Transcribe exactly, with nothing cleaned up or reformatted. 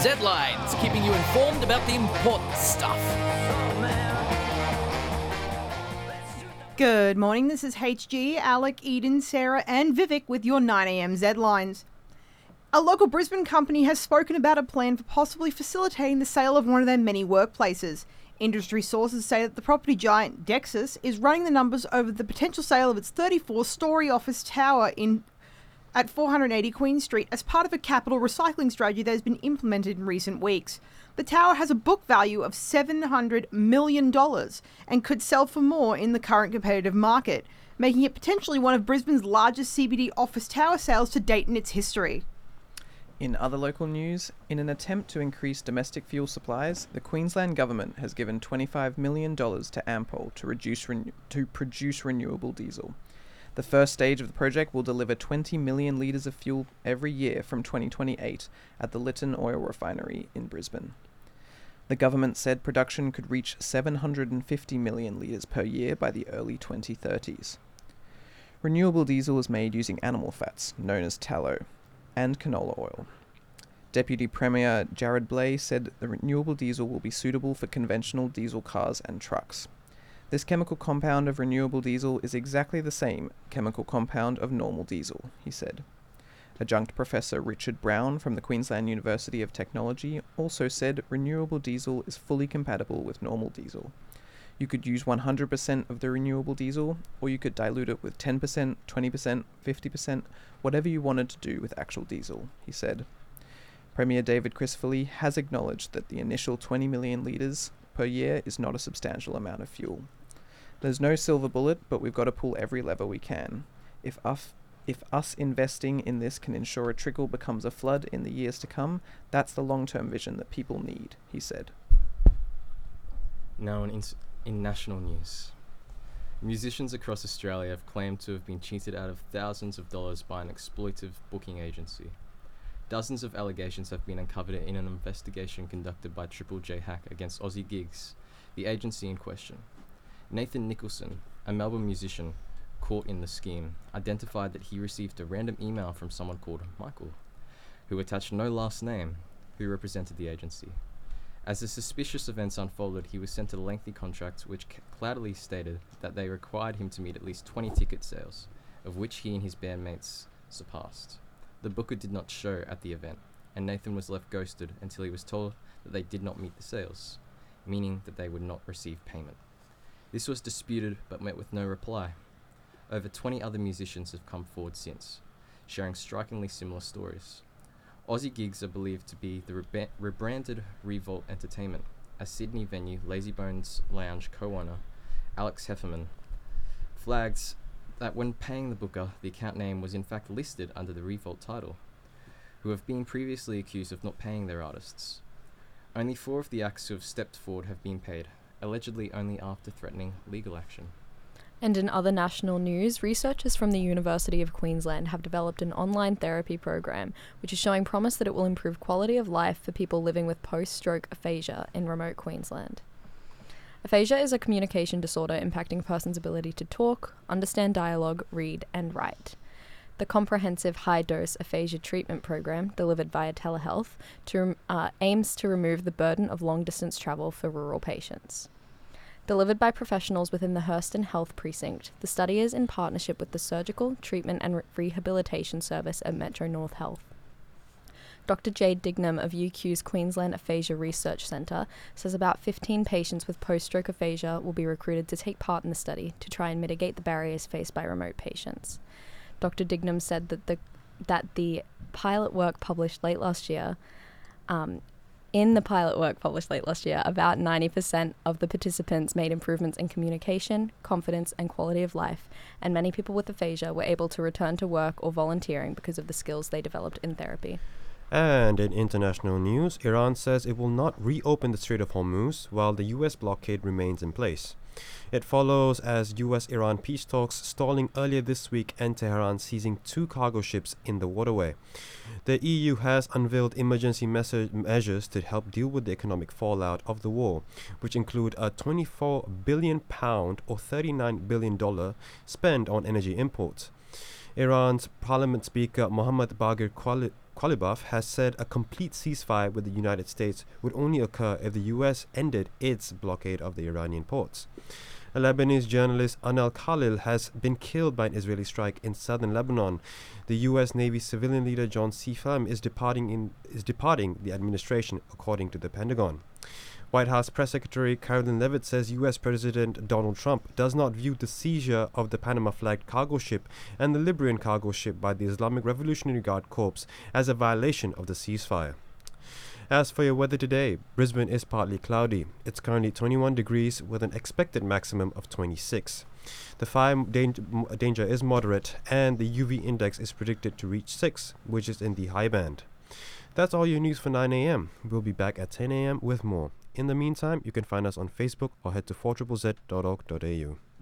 Z-Lines, keeping you informed about the important stuff. Good morning, this is H G, Alec, Eden, Sarah and Vivek with your nine a m Z-Lines. A local Brisbane company has spoken about a plan for possibly facilitating the sale of one of their many workplaces. Industry sources say that the property giant Dexus is running the numbers over the potential sale of its thirty-four storey office tower in at four hundred eighty Queen Street as part of a capital recycling strategy that has been implemented in recent weeks. The tower has a book value of seven hundred million dollars and could sell for more in the current competitive market, making it potentially one of Brisbane's largest C B D office tower sales to date in its history. In other local news, in an attempt to increase domestic fuel supplies, the Queensland Government has given twenty-five million dollars to Ampol to, reduce renew- to produce renewable diesel. The first stage of the project will deliver twenty million litres of fuel every year from twenty twenty-eight at the Lytton Oil Refinery in Brisbane. The government said production could reach seven hundred fifty million litres per year by the early twenty thirties. Renewable diesel is made using animal fats, known as tallow, and canola oil. Deputy Premier Jared Blay said the renewable diesel will be suitable for conventional diesel cars and trucks. This chemical compound of renewable diesel is exactly the same chemical compound of normal diesel, he said. Adjunct Professor Richard Brown from the Queensland University of Technology also said renewable diesel is fully compatible with normal diesel. You could use one hundred percent of the renewable diesel, or you could dilute it with ten percent, twenty percent, fifty percent, whatever you wanted to do with actual diesel, he said. Premier David Crisfilly has acknowledged that the initial twenty million litres per year is not a substantial amount of fuel. There's no silver bullet, but we've got to pull every lever we can. If us, if us investing in this can ensure a trickle becomes a flood in the years to come, that's the long-term vision that people need, he said. Now in, ins- in national news. Musicians across Australia have claimed to have been cheated out of thousands of dollars by an exploitive booking agency. Dozens of allegations have been uncovered in an investigation conducted by Triple J Hack against Aussie Gigs, the agency in question. Nathan Nicholson, a Melbourne musician caught in the scheme, identified that he received a random email from someone called Michael, who attached no last name, who represented the agency. As the suspicious events unfolded, he was sent a lengthy contract which cloudily stated that they required him to meet at least twenty ticket sales, of which he and his bandmates surpassed. The booker did not show at the event, and Nathan was left ghosted until he was told that they did not meet the sales, meaning that they would not receive payment. This was disputed but met with no reply. Over twenty other musicians have come forward since, sharing strikingly similar stories. Aussie Gigs are believed to be the reba- rebranded Revolt Entertainment, a Sydney venue Lazybones Lounge co-owner, Alex Hefferman, flags that when paying the booker, the account name was in fact listed under the Revolt title, who have been previously accused of not paying their artists. Only four of the acts who have stepped forward have been paid, allegedly only after threatening legal action. And in other national news, researchers from the University of Queensland have developed an online therapy program which is showing promise that it will improve quality of life for people living with post-stroke aphasia in remote Queensland. Aphasia is a communication disorder impacting a person's ability to talk, understand dialogue, read, and write. The comprehensive high-dose aphasia treatment program, delivered via telehealth, to, uh, aims to remove the burden of long-distance travel for rural patients. Delivered by professionals within the Hurston Health Precinct, the study is in partnership with the Surgical, Treatment and Re- Rehabilitation Service at Metro North Health. Doctor Jade Dignam of U Q's Queensland Aphasia Research Centre says about fifteen patients with post-stroke aphasia will be recruited to take part in the study to try and mitigate the barriers faced by remote patients. Doctor Dignam said that the that the pilot work published late last year, um, in the pilot work published late last year, about ninety percent of the participants made improvements in communication, confidence, and quality of life, and many people with aphasia were able to return to work or volunteering because of the skills they developed in therapy. And in international news, Iran says it will not reopen the Strait of Hormuz while the U S blockade remains in place. It follows as U S-Iran peace talks stalling earlier this week and Tehran seizing two cargo ships in the waterway. The E U has unveiled emergency measure- measures to help deal with the economic fallout of the war, which include a twenty-four billion pound or thirty-nine billion dollars spend on energy imports. Iran's Parliament Speaker Mohammad Baghir Quali- Kulibov has said a complete ceasefire with the United States would only occur if the U S ended its blockade of the Iranian ports. A Lebanese journalist, Anel Khalil, has been killed by an Israeli strike in southern Lebanon. The U S Navy civilian leader John Seafam is departing in is departing the administration, according to the Pentagon. White House Press Secretary Carolyn Levitt says U S President Donald Trump does not view the seizure of the Panama-flagged cargo ship and the Liberian cargo ship by the Islamic Revolutionary Guard Corps as a violation of the ceasefire. As for your weather today, Brisbane is partly cloudy. It's currently twenty-one degrees with an expected maximum of twenty-six. The fire dan- danger is moderate and the U V index is predicted to reach six, which is in the high band. That's all your news for nine a.m. We'll be back at ten a.m. with more. In the meantime, you can find us on Facebook or head to four Z Z Z dot org dot a u.